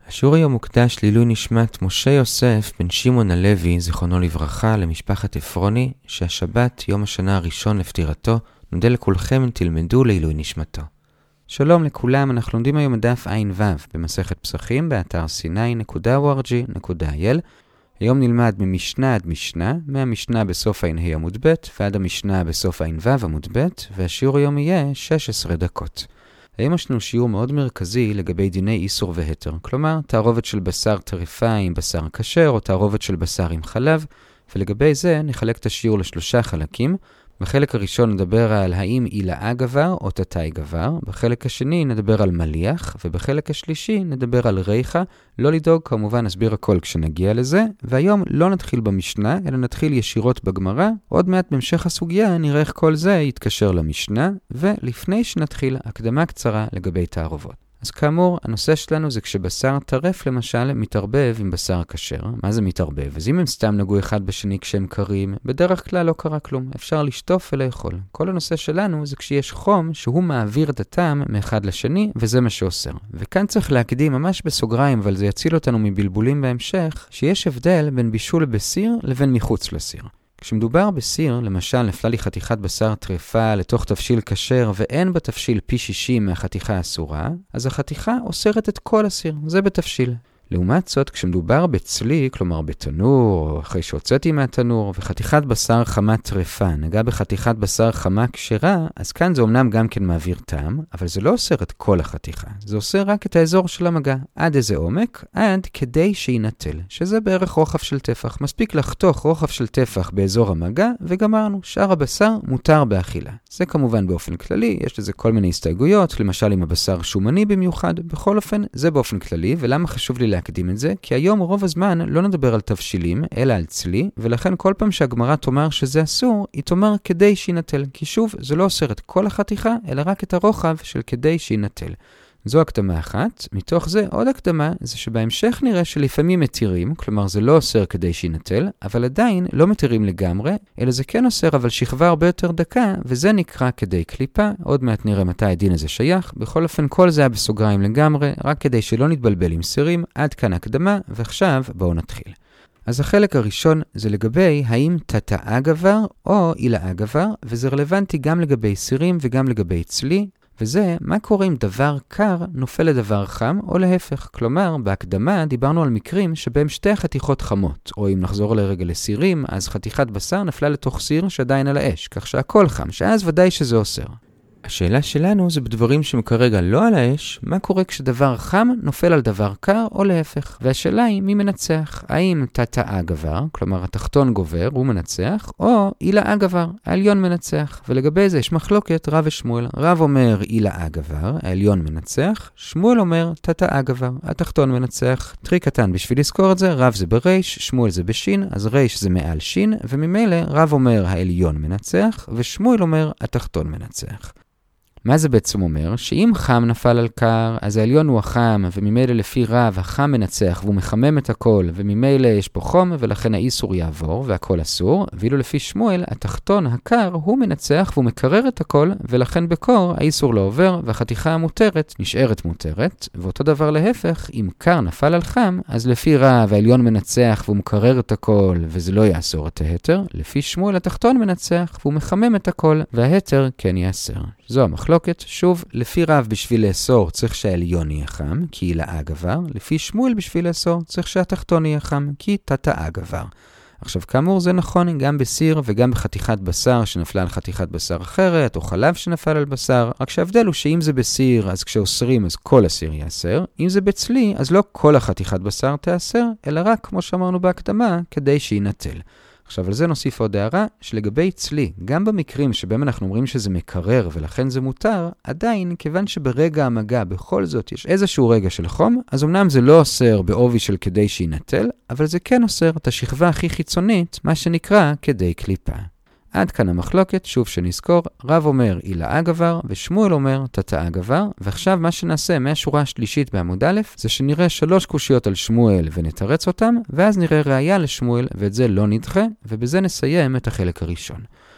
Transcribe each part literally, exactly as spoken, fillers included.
השיעור היום מוקדש לעילוי נשמת משה יוסף בן שמעון הלוי, זיכרונו לברכה, למשפחת עפרוני, שהשבת יום השנה הראשון לפטירתו. נודה לכולכם תלמדו לעילוי נשמתו. שלום לכולם, אנחנו לומדים היום דף עין וו במסכת פסחים באתר סיני נקודה או אר ג'י נקודה איי אל. היום נלמד ממשנה עד משנה, מהמשנה בסוף עין ה' עמוד ב' ועד המשנה בסוף עין וו עמוד ב', והשיעור היום יהיה שש עשרה דקות. היום יש לנו שיעור מאוד מרכזי לגבי דיני איסור והתר, כלומר תערובת של בשר טרפה עם בשר כשר או תערובת של בשר עם חלב, ולגבי זה נחלק את השיעור לשלושה חלקים. בחלק הראשון נדבר על האם עילאה גבר או תתאי גבר, בחלק השני נדבר על מליח, ובחלק השלישי נדבר על ריחה. לא לדאוג, כמובן נסביר הכל כשנגיע לזה, והיום לא נתחיל במשנה, אלא נתחיל ישירות בגמרא. עוד מעט בהמשך הסוגיה נראה איך כל זה יתקשר למשנה, ולפני שנתחיל הקדמה קצרה לגבי תערובות. אז כאמור, הנושא שלנו זה כשבשר טרף למשל מתערבב עם בשר כשר. מה זה מתערבב? אז אם הם סתם נגעו אחד בשני כשהם קרים, בדרך כלל לא קרה כלום. אפשר לשטוף ולאכול. כל הנושא שלנו זה כשיש חום שהוא מעביר את הטעם מאחד לשני, וזה מה שאוסר. וכאן צריך להקדים ממש בסוגריים, אבל זה יציל אותנו מבלבולים בהמשך, שיש הבדל בין בישול בסיר לבין מחוץ לסיר. כשמדובר בסיר, למשל נפלה לי חתיכת בשר טרפה לתוך תבשיל כשר ואין בתבשיל פי שישים מהחתיכה האסורה, אז החתיכה אוסרת את כל הסיר, זה בתבשיל. לעומת זאת, כשמדובר בצלי, כלומר בתנור, או אחרי שהוצאתי מהתנור, וחתיכת בשר חמה טרפה נגע בחתיכת בשר חמה כשרה, אז כאן זה אומנם גם כן מעביר טעם, אבל זה לא אוסר את כל החתיכה. זה אוסר רק את האזור של המגע. עד איזה עומק? עד כדי שינטל, שזה בערך רוחב של טפח. מספיק לחתוך רוחב של טפח באזור המגע, וגמרנו. שאר הבשר מותר באכילה. זה כמובן באופן כללי, יש לזה כל מיני הסתייגויות, למשל אם הבשר שומני במיוחד. בכל אופן, זה באופן כללי, ולמה חשוב לי להקדים את זה? כי היום רוב הזמן לא נדבר על תבשילים, אלא על צלי, ולכן כל פעם שהגמרא תאמר שזה אסור, היא תאמר כדי שינטל. כי שוב, זה לא אוסר את כל החתיכה, אלא רק את הרוחב של כדי שינטל. זו הקדמה אחת. מתוך זה עוד הקדמה זה שבהמשך נראה שלפעמים מתירים, כלומר זה לא אוסר כדי שינטל, אבל עדיין לא מתירים לגמרי, אלא זה כן אוסר אבל שכבה הרבה יותר דקה, וזה נקרא כדי קליפה. עוד מעט נראה מתי הדין הזה שייך. בכל אופן כל זה היה בסוגריים לגמרי, רק כדי שלא נתבלבל עם סירים. עד כאן הקדמה, ועכשיו בואו נתחיל. אז החלק הראשון זה לגבי האם תתאה גבר או עילאה גבר, וזה רלוונטי גם לגבי סירים וגם לגבי צלי. וזה, מה קורה אם דבר קר נופל לדבר חם, או להפך. כלומר, בהקדמה דיברנו על מקרים שבהם שתי חתיכות חמות, או אם נחזור לרגע לסירים, אז חתיכת בשר נפלה לתוך סיר שעדיין על האש, כך שהכל חם, שאז ודאי שזה אוסר. השאלה שלנו זה בדברים שהם כרגע לא על האש, מה קורה כשדבר חם נופל על דבר קר או להפך. והשאלה היא מי מנצח, האם תתאה גבר, כלומר התחתון גובר, הוא מנצח, או עילאה גבר, העליון מנצח. ולגבי זה יש מחלוקת רב ושמואל. רב אומר עילאה גבר, העליון מנצח, שמואל אומר תתאה גבר, התחתון מנצח. טריק קטן בשביל לזכור את זה, רב זה בריש, שמואל זה בשין, אז ריש זה מעל שין, וממילא רב אומר העליון מנצח, ושמואל אומר התחתון מנצח. מה זה בעצם אומר? שאם חם נפל על קר, אז העליון הוא החם, וממילא לפי רב החם מנצח, והוא מחמם את הכל, וממילא יש פה חום, ולכן האיסור יעבור, והכל אסור. ואילו לפי שמואל, התחתון הקר הוא מנצח, והוא מקרר את הכל, ולכן בקור האיסור לא עובר, והחתיכה המותרת נשארת מותרת. ואותו דבר להפך, אם קר נפל על חם, אז לפי רב העליון מנצח, והוא מקרר את הכל, וזה לא יאסור את ההתר. לפי שמואל התחתון מנצח, והוא מחמם את הכל, וההתר כן יאסר. זו המחלוקת. שוב, לפי רב בשביל לאסור צריך שהעליון יהיה חם, כי עילאה גבר. לפי שמואל בשביל לאסור צריך שהתחתון יהיה חם, כי תתאה גבר. עכשיו, כאמור זה נכון גם בסיר וגם בחתיכת בשר שנפלה על חתיכת בשר אחרת, או חלב שנפל על בשר, רק שההבדל הוא שאם זה בסיר, אז כשאוסרים אז כל הסיר יאסר. אם זה בצלי, אז לא כל החתיכת בשר תאסר, אלא רק, כמו שאמרנו בהקדמה, כדי שינטל. עכשיו על זה נוסיף עוד הערה, שלגבי צלי, גם במקרים שבהם אנחנו אומרים שזה מקרר ולכן זה מותר, עדיין כיוון שברגע המגע בכל זאת יש איזשהו רגע של חום, אז אמנם זה לא אוסר בעובי של כדי שינטל, אבל זה כן אוסר את השכבה הכי חיצונית, מה שנקרא כדי קליפה. עד כאן המחלוקת, שוב שנזכור, רב אומר עילאה גבר ושמואל אומר תתאה גבר, ועכשיו מה שנעשה מהשורה השלישית בעמוד א' זה שנראה שלוש קושיות על שמואל ונתרץ אותם, ואז נראה ראיה לשמואל ואת זה לא נדחה, ובזה נסיים את החלק הראשון.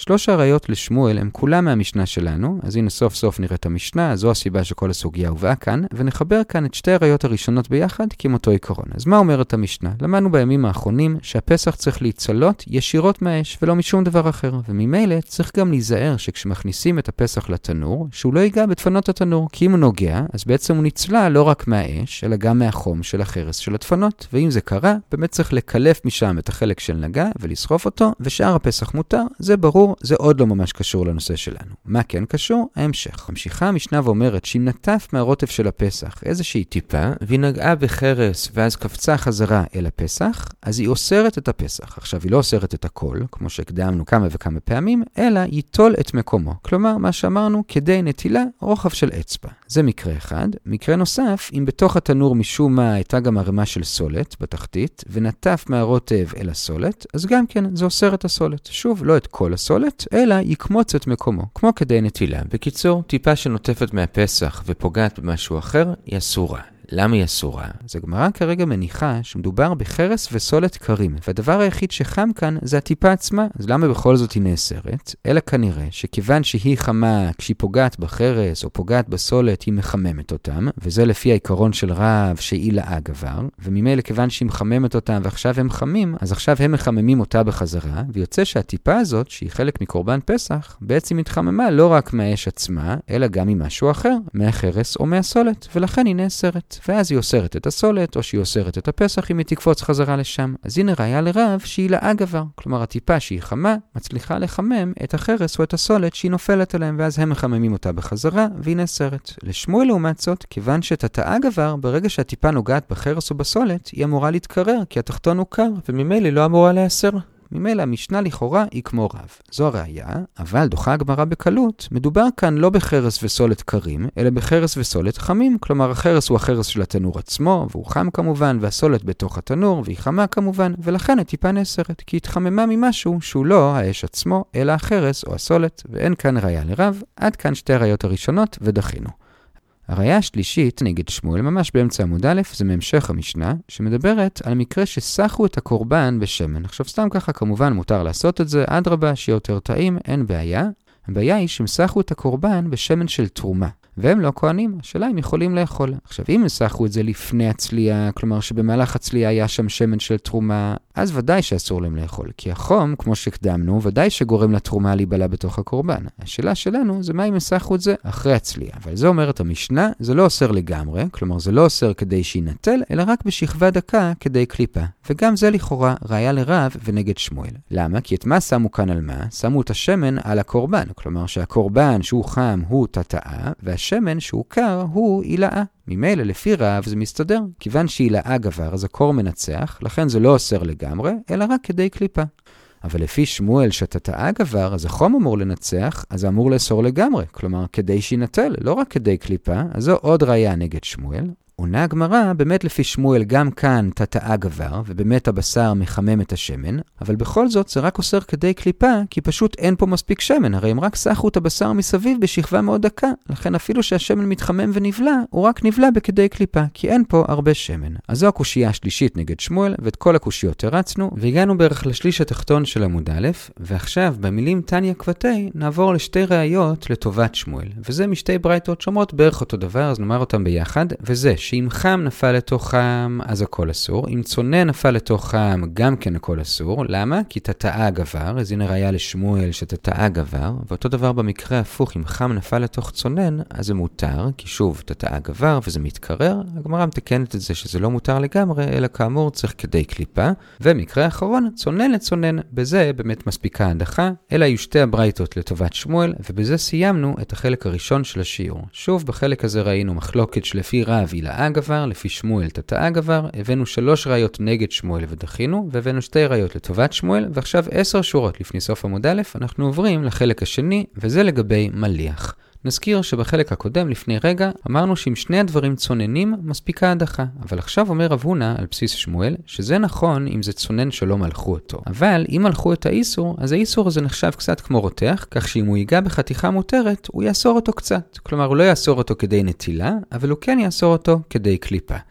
שלוש הראיות לשמואל הם כולם מהמשנה שלנו, אז הנה סוף סוף נראה את המשנה, זו הסיבה שכל הסוגיה הובאה כאן, ונחבר כאן את שתי הראיות הראשונות ביחד עם אותו עיקרון. אז מה אומרת המשנה? למדנו בימים האחרונים שהפסח צריך להצלות ישירות מהאש ולא משום דבר אחר, וממילא צריך גם להיזהר שכשמכניסים את הפסח לתנור, שהוא לא ייגע בדפנות התנור, כי אם הוא נוגע, אז בעצם הוא נצלה לא רק מהאש, אלא גם מהחום של החרס של הדפנות, ואם זה קרה, באמת צריך לקלף משם את החלק של נגע ולסחוף אותו, ושאר הפסח מותר, זה ברור, זה עוד לא ממש קשור לנושא שלנו. מה כן קשור? ההמשך. המשיכה המשנה ואומרת שאם נטף מהרוטף של הפסח איזושהי טיפה, והיא נגעה בחרס ואז קפצה חזרה אל הפסח, אז היא אוסרת את הפסח. עכשיו היא לא אוסרת את הכל, כמו שהקדמנו כמה וכמה פעמים, אלא ייטול את מקומו. כלומר, מה שאמרנו, כדי נטילה רוחב של אצבע. זה מקרה אחד. מקרה נוסף, אם בתוך התנור משום מה הייתה גם ערימה של סולת בתחתית, ונטף מהרוטב אל הסולת, אז גם כן זה אוסר את הסולת. שוב, לא את כל הסולת, אלא יקמוץ את מקומו, כמו כדי נטילה. בקיצור, טיפה שנוטפת מהפסח ופוגעת במשהו אחר, היא אסורה. למה היא אסורה? אז הגמרא כרגע מניחה שמדובר בחרס וסולת קרים, והדבר היחיד שחם כאן זה הטיפה עצמה, אז למה בכל זאת היא נאסרת? אלא כנראה שכיוון שהיא חמה כשהיא פוגעת בחרס או פוגעת בסולת היא מחממת אותם, וזה לפי העיקרון של רב שהיא לאה גבר, וממילא כיוון שהיא מחממת אותם ועכשיו הם חמים, אז עכשיו הם מחממים אותה בחזרה, ויוצא שהטיפה הזאת, שהיא חלק מקורבן פסח, בעצם מתחממה לא רק מהאש עצמה, אלא גם ממשהו אחר, מהחרס או מהסולת, ולכן היא נאסרת. ואז היא אוסרת את הסולת, או שהיא אוסרת את הפסח אם היא תקפוץ חזרה לשם. אז הנה ראיה לרב שהיא לאה גבר. כלומר, הטיפה שהיא חמה, מצליחה לחמם את החרס או את הסולת שהיא נופלת עליהם, ואז הם מחממים אותה בחזרה, והיא נאסרת. לשמואל לעומת זאת, כיוון שתתאה גבר, ברגע שהטיפה נוגעת בחרס או בסולת, היא אמורה להתקרר, כי התחתון הוא קר, וממילא לא אמורה להיאסר. ממילא המשנה לכאורה היא כמו רב. זו הראיה, אבל דוחה הגמרא בקלות. מדובר כאן לא בחרס וסולת קרים, אלא בחרס וסולת חמים. כלומר, החרס הוא החרס של התנור עצמו, והוא חם כמובן, והסולת בתוך התנור, והיא חמה כמובן, ולכן הטיפה נאסרת, כי היא התחממה ממשהו שהוא לא האש עצמו, אלא החרס או הסולת, ואין כאן ראיה לרב. עד כאן שתי הראיות הראשונות, ודחינו. הראיה השלישית נגד שמואל, ממש באמצע עמוד א', זה מהמשך המשנה, שמדברת על מקרה שסחו את הקורבן בשמן. עכשיו סתם ככה כמובן מותר לעשות את זה, עד רבה שיהיה יותר טעים, אין בעיה. הבעיה היא שהם סחו את הקורבן בשמן של תרומה. והם לא כהנים, השאלה אם יכולים לאכול. עכשיו, אם נסחו את זה לפני הצלייה, כלומר שבמהלך הצלייה היה שם שמן של תרומה, אז ודאי שאסור להם לאכול. כי החום, כמו שקדמנו, ודאי שגורם לתרומה להיבלה בתוך הקורבן. השאלה שלנו זה מה אם נסחו את זה אחרי הצלייה. אבל זה אומרת המשנה, זה לא אוסר לגמרי, כלומר זה לא אוסר כדי שינטל, אלא רק בשכבה דקה כדי קליפה. וגם זה לכאורה ראיה לרב ונגד שמואל. למה? כי את מה שמו כאן על מה? שמו את השמן על הקורבן. כלומר שהקורבן שהוא חם הוא תתאה, והשמן שהוא קר הוא הילאה. ממילא לפי רב זה מסתדר. כיוון שהילאה גבר אז הקור מנצח, לכן זה לא אוסר לגמרי, אלא רק כדי קליפה. אבל לפי שמואל שתתאה גבר, אז החום אמור לנצח, אז אמור לאסור לגמרי. כלומר, כדי שינטל, לא רק כדי קליפה, אז זו עוד ראיה נגד שמואל. עונה הגמרא, באמת לפי שמואל גם כאן תתאה גבר, ובאמת הבשר מחמם את השמן, אבל בכל זאת זה רק אוסר כדי קליפה, כי פשוט אין פה מספיק שמן, הרי הם רק סחו את הבשר מסביב בשכבה מאוד דקה, לכן אפילו שהשמן מתחמם ונבלה, הוא רק נבלה בכדי קליפה, כי אין פה הרבה שמן. אז זו הקושייה השלישית נגד שמואל, ואת כל הקושיות הרצנו, והגענו בערך לשליש התחתון של עמוד א', ועכשיו במילים תניא כבתי נעבור לשתי ראיות לטובת שמואל, וזה משתי ברייתות שאומרות בערך אותו דבר, אז נאמר אותם ביחד, וזה שאם חם נפל לתוכם, אז הכל אסור. אם צונן נפל לתוכם, גם כן הכל אסור. למה? כי תתאה גבר, אז הנה ראיה לשמואל שתתאה גבר, ואותו דבר במקרה הפוך, אם חם נפל לתוך צונן, אז זה מותר, כי שוב, תתאה גבר וזה מתקרר. הגמרא מתקנת את זה שזה לא מותר לגמרי, אלא כאמור צריך כדי קליפה. ומקרה האחרון, צונן לצונן, בזה באמת מספיקה ההדחה, אלא היו שתי הברייתות לטובת שמואל, ובזה סיימנו את החלק הראשון של השיעור. שוב, בחלק הזה ראינו מחלוקת שלפי רב הילאה גבר, לפי שמואל תתאה גבר, הבאנו שלוש ראיות נגד שמואל ודחינו, והבאנו שתי ראיות לטובת שמואל, ועכשיו עשר שורות לפני סוף עמוד א', אנחנו עוברים לחלק השני, וזה לגבי מליח. נזכיר שבחלק הקודם לפני רגע אמרנו שאם שני הדברים צוננים מספיקה הדחה, אבל עכשיו אומר רב הונא על בסיס שמואל שזה נכון אם זה צונן שלא מלכו אותו, אבל אם מלכו את האיסור אז האיסור הזה נחשב קצת כמו רותח, כך שאם הוא ייגע בחתיכה מותרת הוא יאסור אותו קצת, כלומר הוא לא יאסור אותו כדי נטילה, אבל הוא כן יאסור אותו כדי קליפה.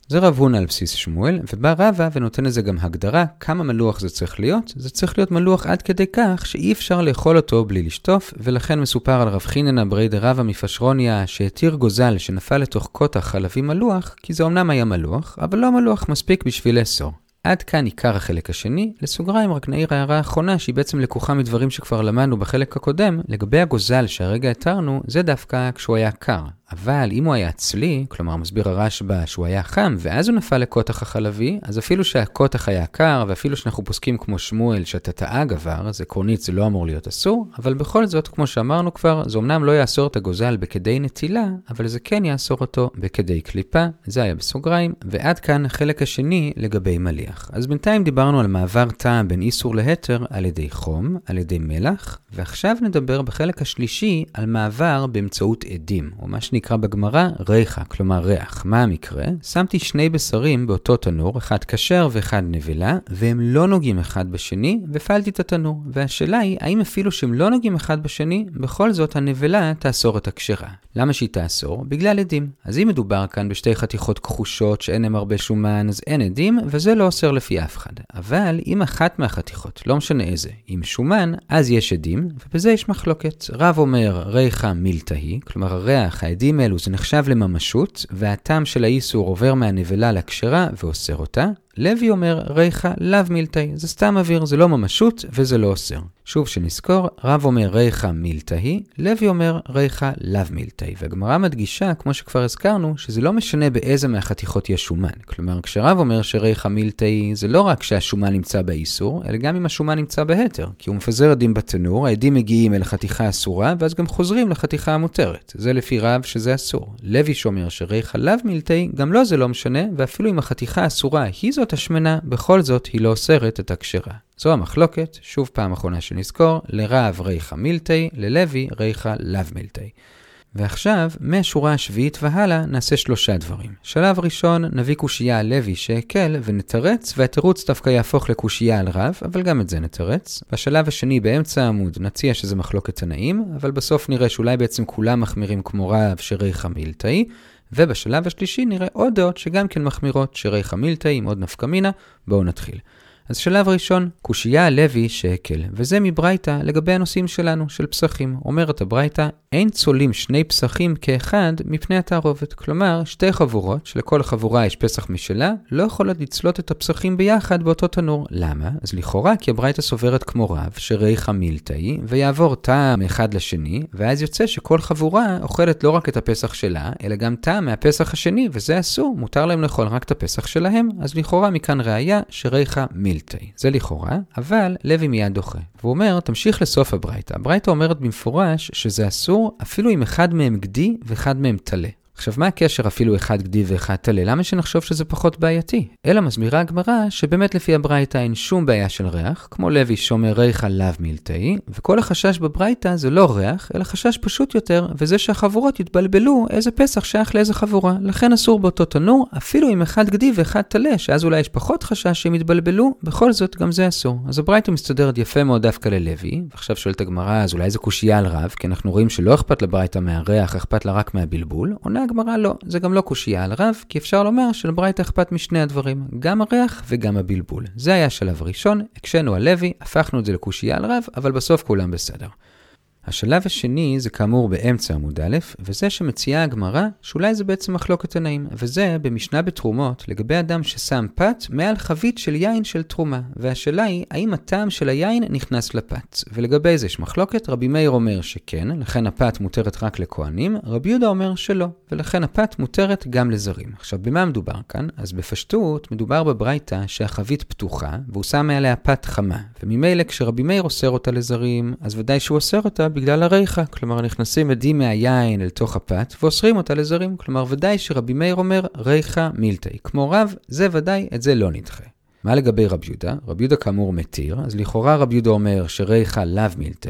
זה רב הונא על בסיס שמואל, ובא רבא ונותן לזה גם הגדרה כמה מלוח זה צריך להיות. זה צריך להיות מלוח עד כדי כך שאי אפשר לאכול אותו בלי לשטוף, ולכן מסופר על רב חיננה ברי דרבא מפשרוניה שהתיר גוזל שנפל לתוך קוטח חלבי מלוח, כי זה אומנם היה מלוח, אבל לא מלוח מספיק בשביל לאסור. עד כאן עיקר החלק השני. לסוגריים רק נעיר הערה האחרונה שהיא בעצם לקוחה מדברים שכבר למדנו בחלק הקודם. לגבי הגוזל שהרגע התרנו, זה דווקא כשהוא היה קר. אבל אם הוא היה צלי, כלומר מסביר הרשב"א שהוא היה חם, ואז הוא נפל לקוטח החלבי, אז אפילו שהקוטח היה קר, ואפילו שאנחנו פוסקים כמו שמואל שהטאטאה גבר, אז עקרונית זה לא אמור להיות אסור, אבל בכל זאת, כמו שאמרנו כבר, זה אמנם לא יאסור את הגוזל בכדי נטילה, אבל זה כן יאסור אותו בכדי קליפה, זה היה בסוגריים, ועד כאן החלק השני לגבי מליח. אז בינתיים דיברנו על מעבר טעם בין איסור להיתר על ידי חום, על ידי מלח, ועכשיו נדבר בחלק השלישי על מעבר באמצעות עדים, או מה שנקרא בגמרא ריחה, כלומר ריח. מה המקרה? שמתי שני בשרים באותו תנור, אחד כשר ואחד נבלה, והם לא נוגעים אחד בשני, ופעלתי את התנור. והשאלה היא, האם אפילו שהם לא נוגעים אחד בשני, בכל זאת הנבלה תאסור את הכשרה. למה שהיא תאסור? בגלל עדים. אז אם מדובר כאן בשתי חתיכות כחושות שאין הם הרבה שומן, אז אין עדים, וזה לא אוסר לפי אף אחד. אבל אם אחת מהחתיכות, לא משנה איזה, עם שומן, אז יש עדים, ובזה יש מחלוקת. רב אומר ריחה מילתהי, כלומר הריח, העדים אלו זה נחשב לממשות, והטעם של האיסור עובר מהנבלה לכשרה ואוסר אותה. לוי אומר ריחה לאו מילתהי, זה סתם אוויר, זה לא ממשות וזה לא אוסר. שוב שנזכור, רב אומר ריחה מילתהי, לוי אומר ריחה לאו מילתהי. והגמרא מדגישה, כמו שכבר הזכרנו, שזה לא משנה באיזה מהחתיכות יש שומן. כלומר, כשרב אומר שריחה מילתהי, זה לא רק שהשומן נמצא באיסור, אלא גם אם השומן נמצא בהיתר, כי הוא מפזר עדים בתנור, העדים מגיעים אל החתיכה אסורה, ואז גם חוזרים לחתיכה המותרת. זה לפי רב שזה אסור. לוי שאומר שריחה לאו מילתהי, גם לא זה לא משנה, ואפילו אם החתיכה אסורה היא זאת השמנה, בכל זאת היא לא אוסרת את הכשרה. זו המחלוקת, שוב פעם אחרונה שנזכור, לרב ריחה מילתהי, ללוי ריחה לאו מילתהי. ועכשיו, מהשורה השביעית והלאה, נעשה שלושה דברים. שלב ראשון, נביא קושייה על לוי שהקל ונתרץ, והתירוץ דווקא יהפוך לקושייה על רב, אבל גם את זה נתרץ. בשלב השני, באמצע העמוד, נציע שזה מחלוקת תנאים, אבל בסוף נראה שאולי בעצם כולם מחמירים כמו רב שריחה מילתהי, ובשלב השלישי נראה עוד דעות שגם כן מחמירות שריחה מילתהי עם עוד נפקא מינה. בואו נתחיל. אז שלב ראשון, קושייה על לוי שהקל, וזה מברייתא לגבי הנושאים שלנו, של פסחים. אומרת הברייתא, אין צולים שני פסחים כאחד מפני התערובת. כלומר, שתי חבורות, שלכל חבורה יש פסח משלה, לא יכולות לצלות את הפסחים ביחד באותו תנור. למה? אז לכאורה, כי הברייתא סוברת כמו רב, שריחה מילתהי, ויעבור טעם אחד לשני, ואז יוצא שכל חבורה אוכלת לא רק את הפסח שלה, אלא גם טעם מהפסח השני, וזה אסור, מותר להם לאכול רק את הפסח שלהם, אז לכאורה מכאן ראיה שריחה מילתהי. זה לכאורה, אבל לוי מיד דוחה. והוא אומר, תמשיך לסוף הברייתא. הברייתא אומרת במפורש שזה אסור אפילו אם אחד מהם גדי ואחד מהם תלה. עכשיו, מה הקשר אפילו אחד גדי ואחד תלה? למה שנחשוב שזה פחות בעייתי? אלא מסבירה הגמרא שבאמת לפי הברייתא אין שום בעיה של ריח, כמו לוי שאומר ריחה לאו מילתהי, וכל החשש בברייתא זה לא ריח, אלא חשש פשוט יותר, וזה שהחבורות יתבלבלו איזה פסח שייך לאיזה חבורה. לכן אסור באותו תנור, אפילו אם אחד גדי ואחד תלה, שאז אולי יש פחות חשש שהם יתבלבלו, בכל זאת גם זה אסור. אז הברייתא מסתדרת יפה מאוד דווקא ללוי, ועכשיו שואלת הגמרא, אז אולי זה קושייה על רב, כי אנחנו רואים שלא אכפת לברייתא מהריח, אכפת לה רק מהבלבול. עונה הגמרא לא, זה גם לא קושייה על רב, כי אפשר לומר שלברייתא אכפת משני הדברים, גם הריח וגם הבלבול. זה היה השלב הראשון, הקשנו על לוי, הפכנו את זה לקושייה על רב, אבל בסוף כולם בסדר. השלב השני זה כאמור באמצע עמוד א', וזה שמציעה הגמרא שאולי זה בעצם מחלוקת תנאים, וזה במשנה בתרומות לגבי אדם ששם פת מעל חבית של יין של תרומה, והשאלה היא האם הטעם של היין נכנס לפת, ולגבי זה יש מחלוקת. רבי מאיר אומר שכן, לכן הפת מותרת רק לכהנים, רבי יהודה אומר שלא, ולכן הפת מותרת גם לזרים. עכשיו במה מדובר כאן? אז בפשטות מדובר בברייתא שהחבית פתוחה והוא שם מעליה פת חמה, וממילא כשרבי מאיר אוסר אותה לזרים, אז ודאי שהוא אוסר אותה בגלל הריחה, כלומר נכנסים עדים מהיין אל תוך הפת ואוסרים אותה לזרים, כלומר ודאי שרבי מאיר אומר ריחה מילתהי, כמו רב, זה ודאי, את זה לא נדחה. מה לגבי רבי יהודה? רבי יהודה כאמור מתיר, אז לכאורה רבי יהודה אומר שריחה לאו מילתהי,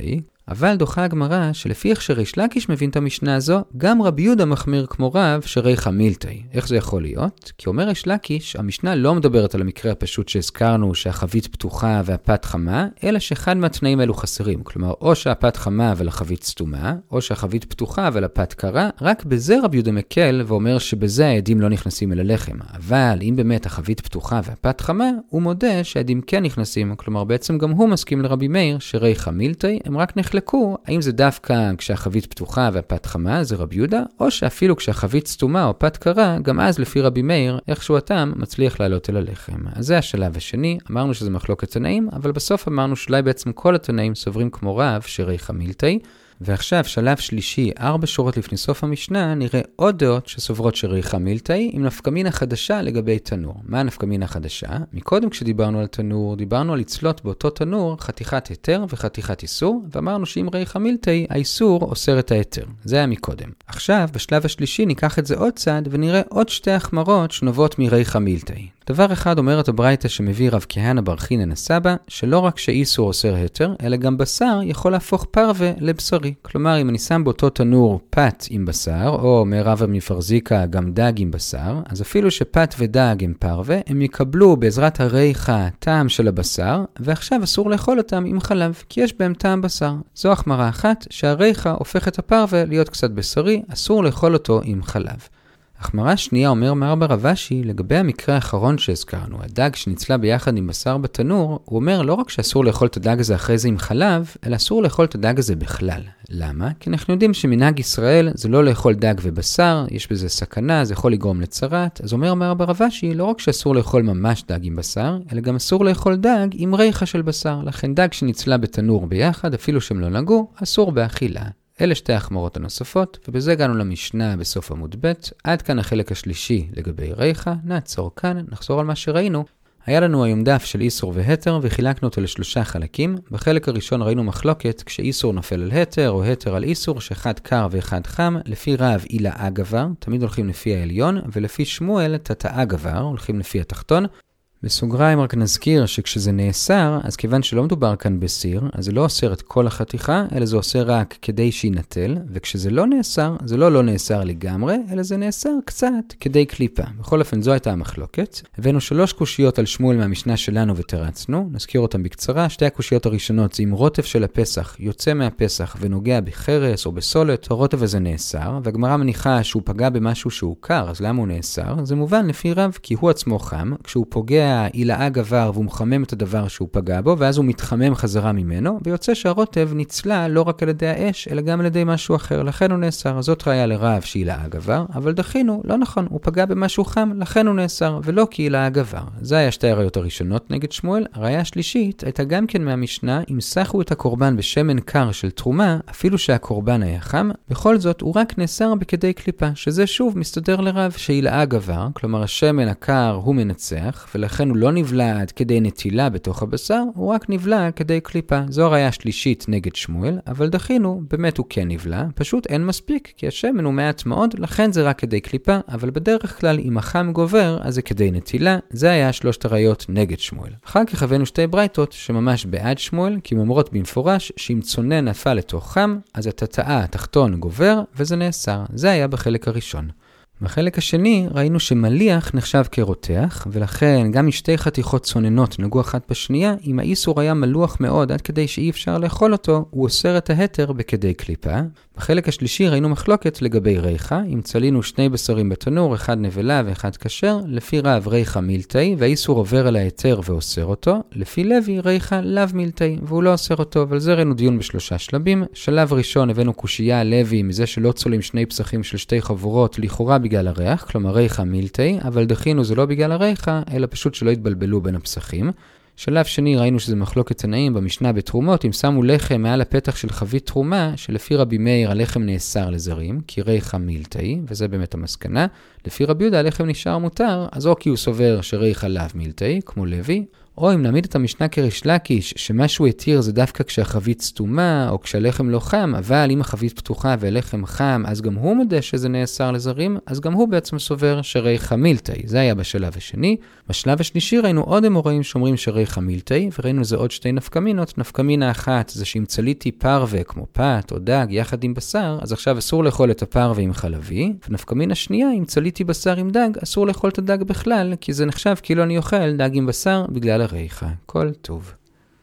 אבל דוחה הגמרא שלפי איך שריש לקיש מבין את המשנה הזו, גם רבי יהודה מחמיר כמו רב שריחא מילתא. איך זה יכול להיות? כי אומר ריש לקיש, המשנה לא מדברת על המקרה הפשוט שהזכרנו שהחבית פתוחה והפת חמה, אלא שאחד מהתנאים האלו חסרים. כלומר, או שהפת חמה אבל החבית סתומה, או שהחבית פתוחה אבל הפת קרה, רק בזה רבי יהודה מקל ואומר שבזה העדים לא נכנסים אל הלחם. אבל אם באמת החבית פתוחה והפת חמה, הוא מודה שהעדים כן נכנסים. כלומר, בעצם גם הוא מסכים לרבי מאיר שריחא מילתא. הם רק נחלקו האם זה דווקא כשהחבית פתוחה והפת חמה, זה רבי יהודה, או שאפילו כשהחבית סתומה או פת קרה, גם אז לפי רבי מאיר, איכשהו הטעם מצליח לעלות אל הלחם. אז זה השלב השני, אמרנו שזה מחלוקת תנאים, אבל בסוף אמרנו שאולי בעצם כל התנאים סוברים כמו רב שריחא מילתא. ועכשיו, שלב שלישי, ארבע שורות לפני סוף המשנה, נראה עוד דעות שסוברות שריחא מילתא, עם נפקמינה חדשה לגבי תנור. מה הנפקמינה חדשה? מקודם כשדיברנו על תנור, דיברנו על לצלות באותו תנור חתיכת היתר וחתיכת איסור, ואמרנו שאם ריחא מילתא, האיסור אוסר את ההיתר. זה היה מקודם. עכשיו, בשלב השלישי, ניקח את זה עוד צעד, ונראה עוד שתי החמרות שנובעות מריחא מילתא. דבר אחד אומרת הברייתא שמביא רב כהנא בר חינן הסבא, שלא רק שאיסור אוסר היתר, אלא גם בשר יכול להפוך פרווה לבשרי. כלומר, אם אני שם באותו תנור פת עם בשר, או מרב מפרזיקה גם דג עם בשר, אז אפילו שפת ודג הם פרווה, הם יקבלו בעזרת הריחא טעם של הבשר, ועכשיו אסור לאכול אותם עם חלב, כי יש בהם טעם בשר. זו החמרה אחת, שהריחא הופך את הפרווה להיות קצת בשרי, אסור לאכול אותו עם חלב. החמרה שנייה אומר מר ברבשי, לגבי המקרה האחרון שהזכרנו, הדג שנצלה ביחד עם בשר בתנור, הוא אומר לא רק שאסור לאכול את הדג הזה אחרי זה עם חלב, אלא אסור לאכול את הדג הזה בכלל. למה? כי אנחנו יודעים שמנהג ישראל זה לא לאכול דג ובשר, יש בזה סכנה, זה יכול לגרום לצרת. אז אומר מר ברבשי, לא רק שאסור לאכול ממש דג עם בשר, אלא גם אסור לאכול דג עם ריחא של בשר. לכן דג שנצלה בתנור ביחד, אפילו שהם לא נגעו, אסור באכילה. אלה שתי החמרות הנוספות, ובזה הגענו למשנה בסוף עמוד ב'. עד כאן החלק השלישי לגבי ריחא. נעצור כאן, נחזור על מה שראינו. היה לנו היום דף של איסור והתר, וחילקנו אותו לשלושה חלקים. בחלק הראשון ראינו מחלוקת כשאיסור נופל על התר, או התר על איסור, שאחד קר ואחד חם. לפי רב עילאה גבר, תמיד הולכים לפי העליון, ולפי שמואל תתאה גבר, הולכים לפי התחתון. בסוגריים רק נזכיר שכשזה נאסר, אז כיוון שלא מדובר כאן בסיר, אז זה לא אוסר את כל החתיכה, אלא זה אוסר רק כדי שינטל, וכשזה לא נאסר, זה לא לא נאסר לגמרי, אלא זה נאסר קצת כדי קליפה. בכל אופן זו הייתה המחלוקת. הבאנו שלוש קושיות על שמואל מהמשנה שלנו ותרצנו, נזכיר אותם בקצרה. שתי הקושיות הראשונות זה אם רוטב של הפסח יוצא מהפסח ונוגע בחרס או בסולת, הרוטב הזה נאסר, והגמרא מניחה שהוא פגע במשהו שהוא קר, אז למה הוא נאסר? זה מובן לפי רב, כי הוא עצמו חם, כשהוא פוגע עילאה גבר והוא מחמם את הדבר שהוא פגע בו, ואז הוא מתחמם חזרה ממנו, ויוצא שהרוטב ניצלה לא רק על ידי האש, אלא גם על ידי משהו אחר, לכן הוא נאסר. זאת ראיה לרב שעילאה גבר, אבל דחינו, לא נכון, הוא פגע במשהו חם, לכן הוא נאסר, ולא כי עילאה גבר. זה היה שתי הראיות הראשונות נגד שמואל. הראיה השלישית הייתה גם כן מהמשנה, אם סחו את הקורבן בשמן קר של תרומה, אפילו שהקורבן היה חם, בכל זאת הוא רק נאסר בכדי קליפה, שזה שוב מסתדר לרב שעילאה גבר, כלומר השמן הקר הוא מנצח, ולכן הוא לא נבלע עד כדי נטילה בתוך הבשר, הוא רק נבלע כדי קליפה. זו הראיה השלישית נגד שמואל, אבל דחינו, באמת הוא כן נבלע, פשוט אין מספיק, כי השמן הוא מעט מאוד, לכן זה רק כדי קליפה, אבל בדרך כלל אם החם גובר, אז זה כדי נטילה. זה היה שלושת הראיות נגד שמואל. אחר כך הבאנו שתי ברייתות שממש בעד שמואל, כי אומרות במפורש שאם צונן נפל לתוך חם, אז התתאה התחתון גובר, וזה נאסר. זה היה בחלק הראשון. בחלק השני ראינו שמליח נחשב כרותח, ולכן גם משתי חתיכות צוננות נגעו אחת בשנייה, אם האיסור היה מלוח מאוד עד כדי שאי אפשר לאכול אותו, הוא אוסר את ההתר בכדי קליפה. בחלק השלישי ראינו מחלוקת לגבי ריחא, אם צלינו שני בשרים בתנור, אחד נבלה ואחד כשר, לפי רב ריחא מילתא, והאיסור עובר על ההתר ואוסר אותו, לפי לוי ריחא לאו מילתא, והוא לא אוסר אותו, אבל זה ראינו דיון בשלושה שלבים. שלב ראשון הבאנו קושייה לוי מזה שלא צולים שני פסחים של שתי חבורות, לכאורה בגלל הריח, כלומר ריחא מילתא, אבל דחינו זה לא בגלל הריחא, אלא פשוט שלא יתבלבלו בין הפסחים. שלב שני ראינו שזה מחלוקת תנאים במשנה בתרומות, אם שמו לחם מעל הפתח של חבית תרומה, שלפי רבי מאיר הלחם נאסר לזרים, כי ריחא מילתא, וזה באמת המסקנה. לפי רבי יהודה הלחם נשאר מותר, אז או כי הוא סובר שרי חלב מילתאי, כמו לוי, או אם נעמיד את המשנה כריש לקיש, שמשהו התיר זה דווקא כשהחבית סתומה, או כשהלחם לא חם, אבל אם החבית פתוחה והלחם חם, אז גם הוא מודה שזה נאסר לזרים, אז גם הוא בעצם סובר שרי חמילתאי. זה היה בשלב השני. בשלב השלישי ראינו עוד אמוראים שאומרים שרי חמילתאי, וראינו לזה עוד שתי נפקמינות. נפקמינה אחת זה שאם צליתי פרווה כמו פת או דג יחד עם בשר, אז עכשיו אסור לאכול את הפרווה עם חלבי, ונפקמינה שנייה, אם צליתי בשר עם דג, אסור לאכול את הדג בכלל, כי זה נחשב כאילו אני אוכל דג עם בשר בגלל הריחה. כל טוב.